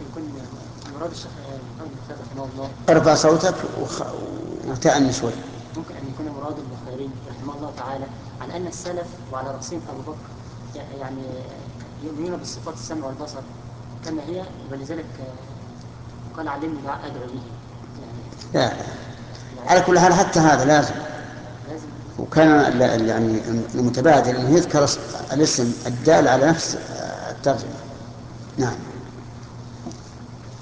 يكون مراد الشيخ محمد بن خالد رحمه الله. ارفع صوتك وتأني شوي. ممكن أن يكون مراد البخاري رحمه الله تعالى على أن السلف وعلى رأسهم أبو بكر يعني يؤمنون بالصفات السمع والبصر كما هي، ولذلك قال علمني أدعو به يعني. لا، يعني على كل حال حتى هذا لازم. لازم. وكان يعني المتبادل أنه يذكر الاسم الدال على نفس الترجمة. نعم.